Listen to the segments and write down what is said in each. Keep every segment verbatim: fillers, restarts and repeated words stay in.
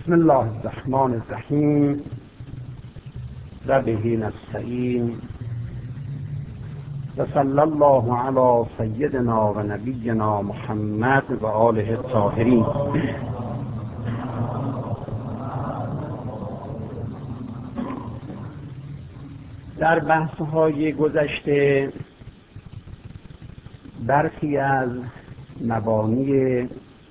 بسم الله الرحمن الرحیم و به نستعین و صلی الله علی سیدنا و نبینا محمد و آله الطاهرین. در بحث‌های گذشته برخی از مبانی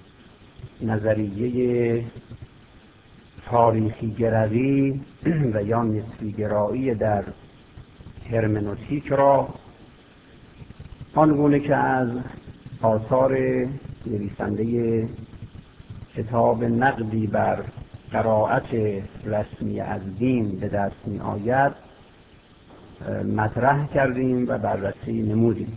نظریه تاریخی گرایی و یا نسبی گرایی در هرمنوتیک را آنگونه که از آثار نویسنده کتاب نقدی بر قرائت رسمی از دین به دست می آید مطرح کردیم و بررسی نمودیم.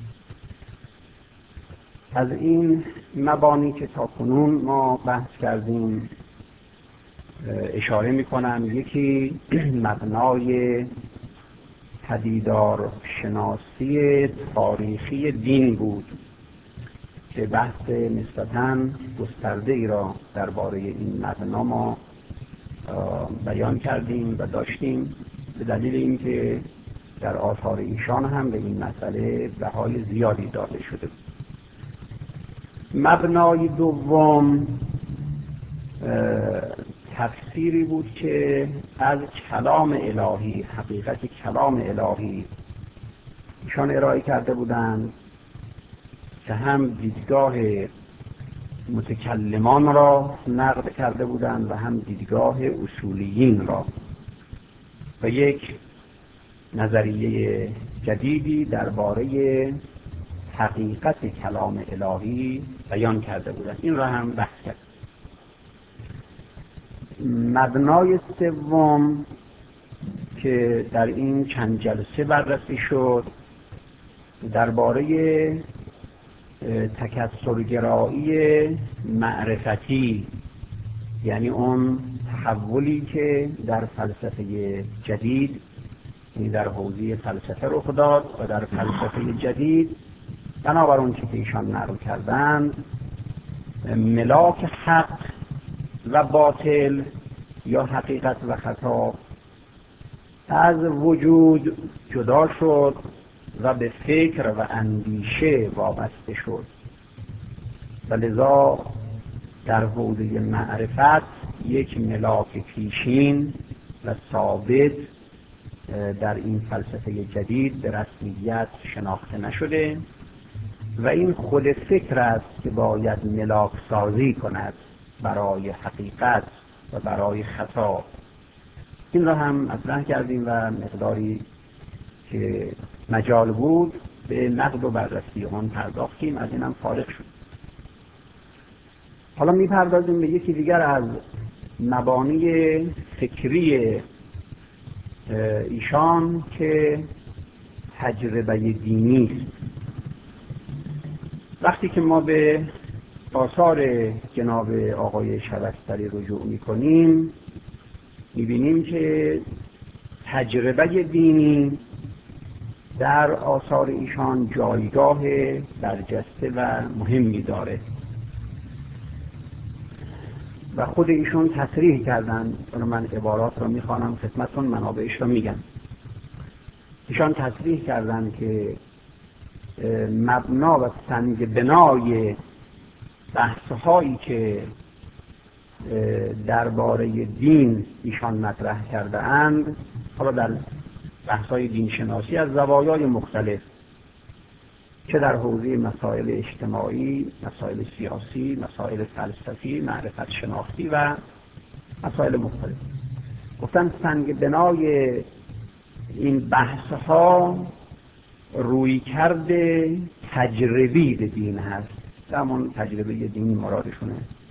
از این مبانی که تا کنون ما بحث کردیم اشاره می کنم. یکی مبنای پدیدار شناسی تاریخی دین بود که بحث نسبتاً گسترده ای را درباره این مبنا ما بیان کردیم و داشتیم، به دلیل اینکه در آثار ایشان هم به این مسئله بهای زیادی داده شده بود. مبنای دوم تفسیری بود که از کلام الهی، حقیقت کلام الهی ایشان ارائه کرده بودند که هم دیدگاه متکلمان را نقد کرده بودند و هم دیدگاه اصولیین را و یک نظریه جدیدی درباره حقیقت کلام الهی بیان کرده بودند. این را هم بحث کرد. مبنای سوم که در این چند جلسه بررسی شد درباره تکثرگرایی معرفتی، یعنی اون تحولی که در فلسفه جدید، یعنی در حوزه فلسفه رخ داد و در فلسفه جدید بنابر اون که ایشان نقل کردند ملاک حق و باطل یا حقیقت و خطا از وجود جدا شد و به فکر و اندیشه وابسته شد و لذا در حوزه معرفت یک ملاک پیشین و ثابت در این فلسفه جدید به رسمیت شناخته نشده و این خود فکر است که باید ملاک سازی کند برای حقیقت و برای خطا. این را هم مطرح کردیم و مقداری که مجال بود به نقد و بررسی آن پرداختیم، از اینم فارغ شد. حالا میپردازیم به یکی دیگر از مبانی فکری ایشان که تجربه دینی است. وقتی که ما به آثار جناب آقای شبستری رجوع میکنیم میبینیم که تجربه دینی در آثار ایشان جایگاه برجسته و مهمی داره و خود ایشون تصریح کردن. من عبارات رو میخوانم خدمتتون، منابعش رو میگم. ایشان تصریح کردن که مبنا و سنگ بنای بحث‌هایی که درباره دین ایشان مطرح کرده اند، حالا در بحث‌های دین شناسی از زوایای مختلف، چه در حوزه مسائل اجتماعی، مسائل سیاسی، مسائل فلسفی، معرفت شناختی و مسائل مختلف، گفتن سنگ بنای این بحث‌ها روی کرده تجربی به دین هست، همون تجربه دینی مرادشونه.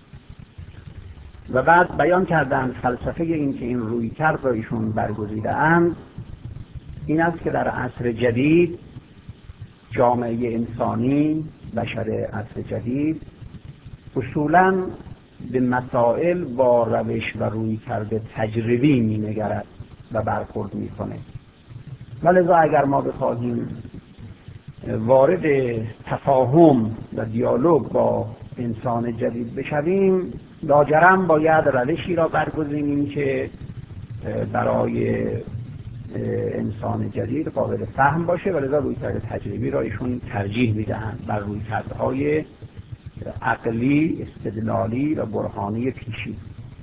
و بعد بیان کردن فلسفه این که این روی کرد را ایشون برگزیده اند این است که در عصر جدید جامعه انسانی، بشر عصر جدید اصولاً به مسائل با روش و روی کرده تجربی می نگرد و برخورد می کنه. ولذا اگر ما بخواهیم وارد تفاهم و دیالوگ با انسان جدید بشویم لاجرم باید روشی را برگزینیم که برای انسان جدید قابل فهم باشه و لذا رویکرد تجربی را ایشون ترجیح میدهند بر رویکردهای عقلی، استدلالی و برهانی پیشی.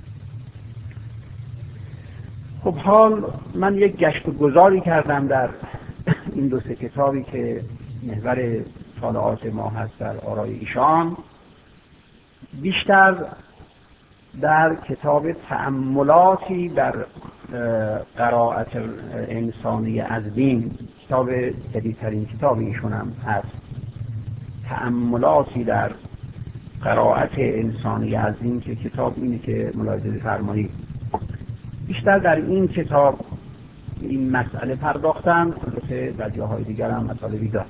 خب حال من یک گشت و گذاری کردم در این دو سه کتابی که محور مطالعات ما هست در آرای ایشان، بیشتر در کتاب تأملاتی در قرائت انسانی از دین، کتاب جدیدترین کتاب ایشون هم هست، تأملاتی در قرائت انسانی از دین، که کتاب اینه که ملاحظه فرمایید. بیشتر در این کتاب این مسئله پرداختم، البته در جاهای دیگر هم مطالبی دارم.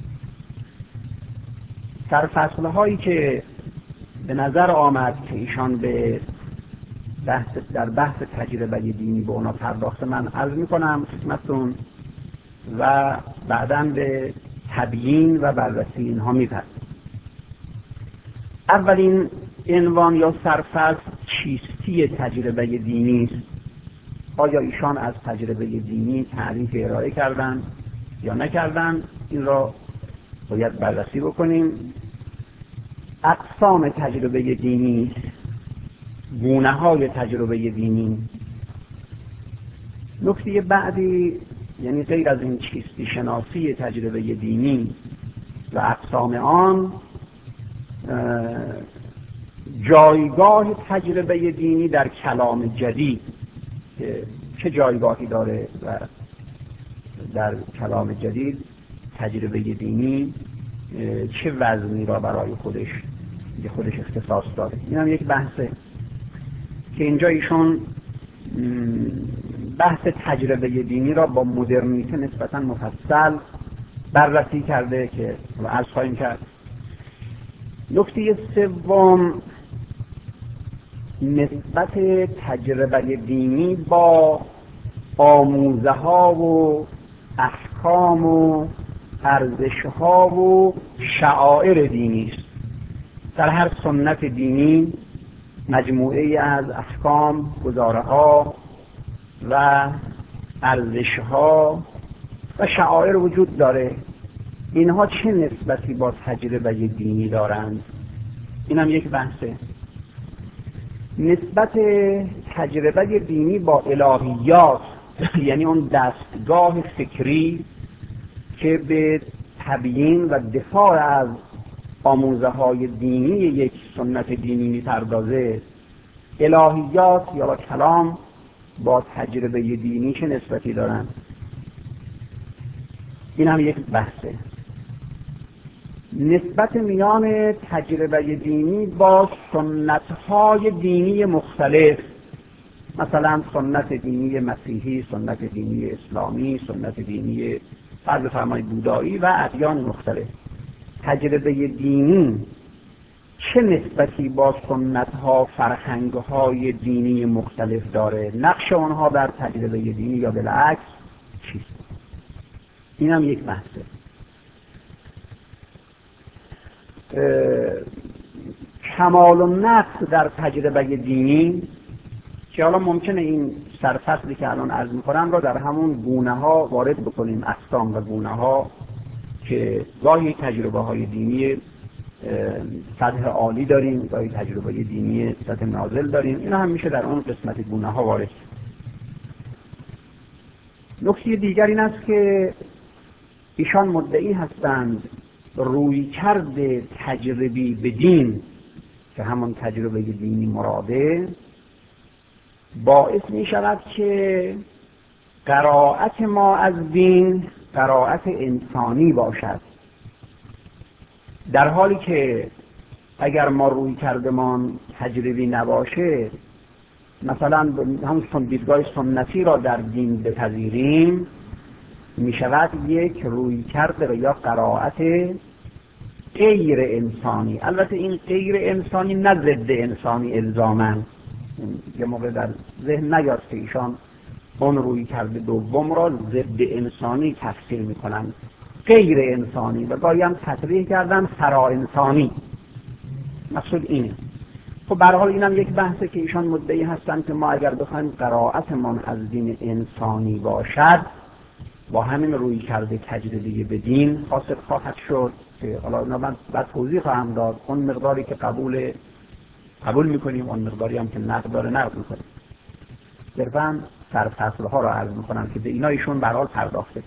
در فصلهایی که به نظر آمد که ایشان به بحث در بحث تجربه دینی به اونا پرداخته، من عرض میکنم خدمتتون و بعداً به تبیین و بررسی اینها میپردازم. اولین عنوان یا سرفصل چیستی تجربه دینی است. آیا ایشان از تجربه دینی تعریف ارائه کردند یا نکردند؟ این را باید بررسی بکنیم. اقسام تجربه دینی، گونه های تجربه دینی. نکته بعدی، یعنی غیر از این چیستی شناسی تجربه دینی و اقسام آن، جایگاه تجربه دینی در کلام جدید که چه جایگاهی داره و در کلام جدید تجربه دینی چه وزنی را برای خودش به خودش اختصاص داره. این هم یک بحثه که اینجا ایشون بحث تجربه دینی را با مدرنیته نسبتاً مفصل بررسی کرده که عرض خواهیم کرد. نکته سوم، نسبت تجربه دینی با آموزه ها و احکام و ارزش ها و شعائر دینی است. در هر سنت دینی مجموعه از احکام، گزاره ها و ارزش ها و شعائر وجود داره. اینها چه نسبتی با تجربه دینی دارند؟ این هم یک بحثه. نسبت تجربه دینی با الهیات، یعنی اون دستگاه فکری که به تبیین و دفاع از آموزه های دینی یک سنت دینی می‌پردازه، الهیات یا کلام با تجربه دینی چه نسبتی دارند؟ این هم یک بحثه. نسبت میان تجربه دینی با سنت‌های دینی مختلف، مثلا سنت دینی مسیحی، سنت دینی اسلامی، سنت دینی فرض فرمایید بودایی و ادیان مختلف. تجربه دینی چه نسبتی با سنت‌ها، فرهنگ‌های دینی مختلف داره؟ نقش آنها در تجربه دینی یا بالعکس چیست؟ این هم یک بحثه. کمال و نقص در تجربه دینی، که حالا ممکنه این سرفصلی که الان عرض می‌کنم را در همون گونه ها وارد بکنیم، اقسام و گونه ها، که گاهی تجربه های دینی سطح عالی داریم، گاهی تجربه دینی سطح نازل داریم. اینا هم میشه در اون قسمت گونه ها وارد. نکته دیگر این است که ایشان مدعی هستند رویکرد تجربی به دین، که همون تجربه دینی مراده، باعث می شود که قرائت ما از دین قرائت انسانی باشد، در حالی که اگر ما رویکردمان تجربی نباشه، مثلا همون دیدگاه سنتی را در دین بپذیریم، می شود یک رویکرد و یا قرائت غیر انسانی. البته این غیر انسانی نه ضد انسانی الزاماً، یه موقع در ذهن نیاد که ایشان اون رویکرد دوم را ضد انسانی تفسیر میکنن، غیر انسانی، و گاهی هم تصریح کردن فرا انسانی. مقصود اینه. خب به هر حال اینم یک بحثه که ایشان مدعی هستن که ما اگر بخوایم قرائتمان از دین انسانی باشد با همین روی کرده تجربه به دین حاصل خواهد شد که حالا من بعد توضیح خواهم داد. اون مقداری که قبول قبول میکنیم، اون مقداری هم که نقد داره نقد میکنیم. صرفاً سرفصل ها را عرض میکنم که به اینا ایشون به هر حال پرداخته.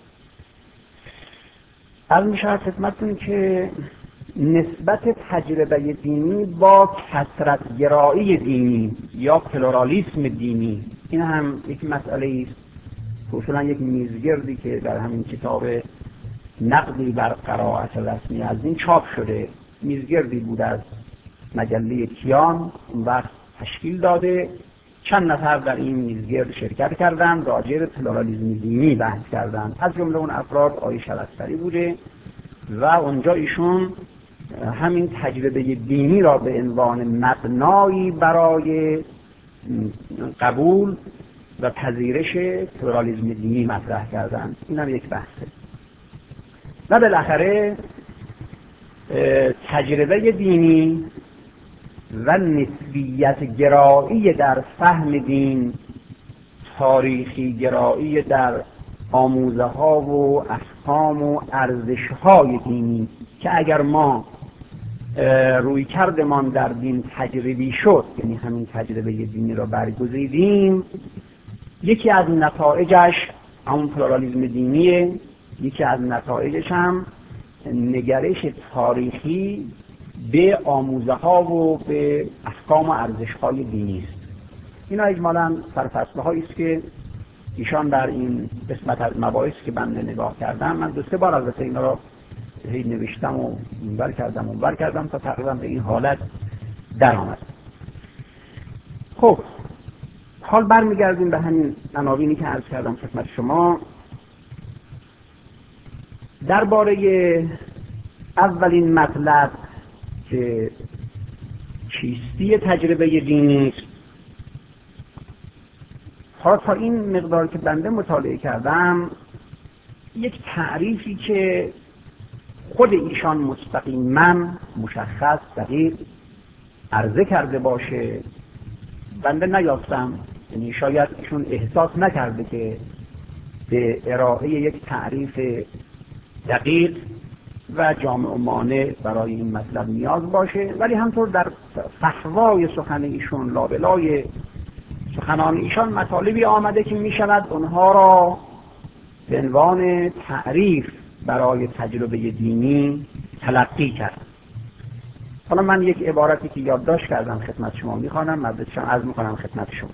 عرض میشود خدمتتون که نسبت تجربه دینی با کثرت گرایی دینی یا پلورالیسم دینی، این هم یک مسئله است. اصولا یک میزگردی که در همین کتاب نقدی بر قرائت رسمی از دین چاپ شده، میزگردی بود از مجله کیان، اون وقت تشکیل داده. چند نفر در این میزگرد شرکت کردند، راجع به پلورالیسم دینی بحث کردند. از جمله اون افراد آقای شبستری بوده و اونجا ایشون همین تجربه دینی را به عنوان مبنایی برای قبول و پذیرش پلورالیسم دینی مطرح کردند. این هم یک بحثه. و بالاخره تجربه دینی و نسبیت گرایی در فهم دین، تاریخی گرایی در آموزه ها و احکام و ارزش های دینی که اگر ما روی کردمان در دین تجربی شد، یعنی همین تجربه دینی را برگزیدیم، یکی از نتایجش همون پلورالیسم دینیه، یکی از نتایجش هم نگرش تاریخی به آموزه ها و به احکام و ارزش های دینی است. اینا اجمالاً سرفصل هایی است که ایشان در این قسمت از مباحث که بنده نگاه کردم، من دو سه بار البته اینا را هی نوشتم و اونور کردم اونور کردم تا تقریبا به این حالت در آمد. خب حال برمیگردیم به همین عناوینی که عرض کردم خدمت شما. درباره اولین مطلب که چیستی تجربه دینی است، حالا تا این مقدار که بنده مطالعه کردم، یک تعریفی که خود ایشان مستقیما مشخص دقیق عرضه کرده باشه بنده نیافتم. یعنی شاید ایشون احساس نکرده که به ارائه یک تعریف دقیق و جامع و مانع برای این مطلب نیاز باشه، ولی همطور در فحوای سخن ایشون، لابلای سخنان ایشان مطالبی آمده که می شود اونها را به عنوان تعریف برای تجربه دینی تلقی کرد. حالا من یک عبارتی که یادداشت کردم خدمت شما میخوانم، مددشم عرض میکنم خدمت شما.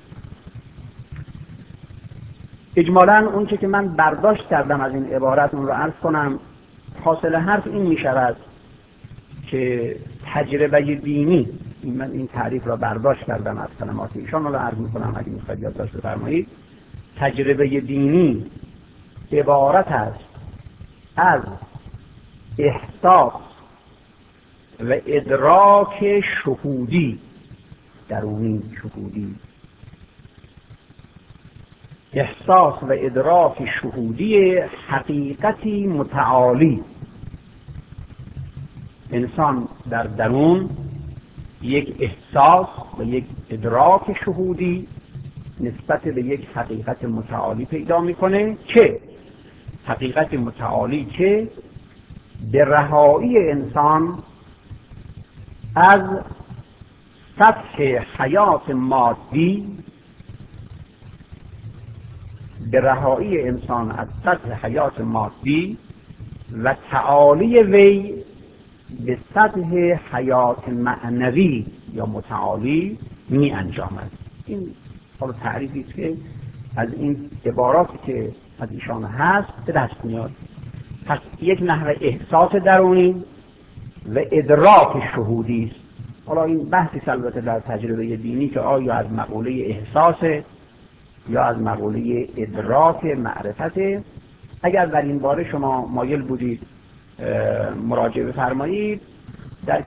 اجمالاً اون که من برداشت کردم از این عبارت اون رو عرض کنم. حاصل حرف این میشود که تجربه دینی، من این تعریف را برداشت کردم از کلمات ایشان، رو عرض میکنم اگه میخواید یادداشت بفرمایید. تجربه دینی عبارت است از احساس و ادراک شهودی، درونی شهودی، احساس و ادراک شهودی حقیقتی متعالی. انسان در درون یک احساس و یک ادراک شهودی نسبت به یک حقیقت متعالی پیدا میکنه که حقیقت متعالی که به رهایی انسان از سطح حیات مادی، به رهایی انسان از سطح حیات مادی و تعالی وی به سطح حیات معنوی یا متعالی می انجامد. این حالا تعریفی است که از این عباراتی که از ایشان هست به دست میاد. پس یک نحو احساس درونی و ادراک شهودی است. حالا این بحثی البته در تجربه دینی که آیا از مقوله احساس یا از مقوله ادراک معرفت. اگر در این باره شما مایل بودید مراجعه بفرمایید،